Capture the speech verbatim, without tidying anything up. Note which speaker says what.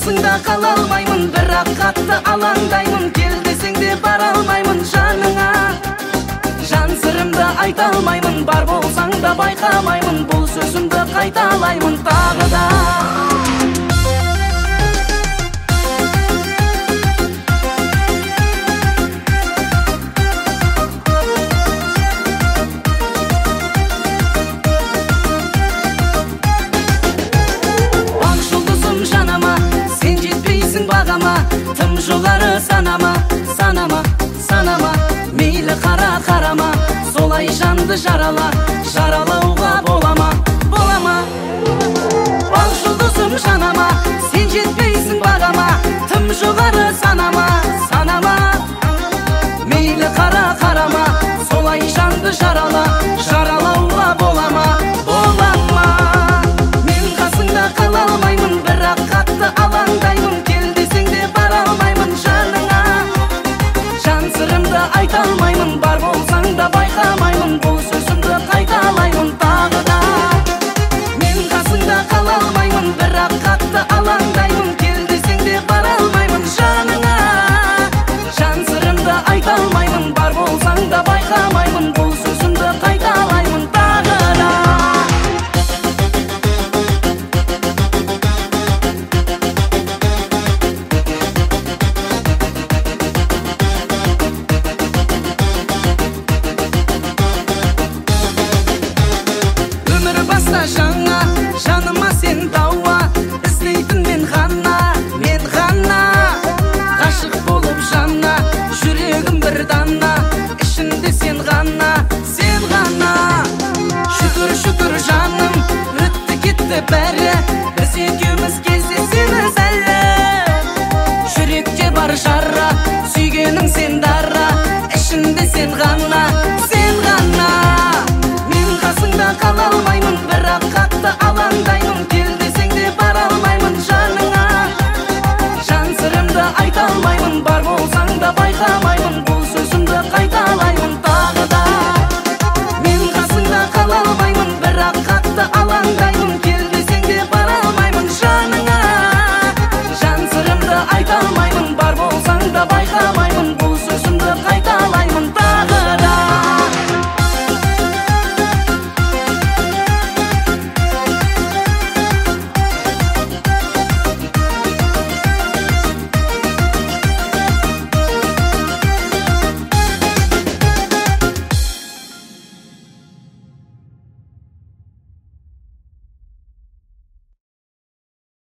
Speaker 1: қасыңда қала алмаймын, бірақ қатты алаңдаймын. Кел десең де бара алмаймын жаныңа. Жан сырымды айта алмаймын, бар болсаң да байқамаймын. Бұл сөзімді қайталаймын тағы да. Тым жоғары санама, санама, санама. Мейлі қара қарама, солай жанды жарала. Жаралауға болама, болама. Бал жұлдызым жанама, сен жетпейсің бағама. Тым жоғары санама, санама. Мейлі қара қарама, солай жанды жарала. Жаралауға болама, болама. Мен қасыңда қала алмаймын, бірақ қатты алаңдаймын. Айта алмаймын, бар болсаң да байқамаймын. Бұл сөзімді қайталаймын тағы да. Мен қасыңда қала алмаймын, бірақ қатты алаңдаймын. Кел десең де бара алмаймын жаныңа. Жан сырымды айта алмаймын, бар болсаң да байқамаймын. Бұл сөзімді қайталаймын тағы да. Жаңа жаныма сен дауа, іздейтін мен ғана, мен ғана. Ғашық болып жана, жүрегім бір дана. Ішінде сен ғана, сен ғана. Шүкір, шүкір жаным, өтті кетті бәрі.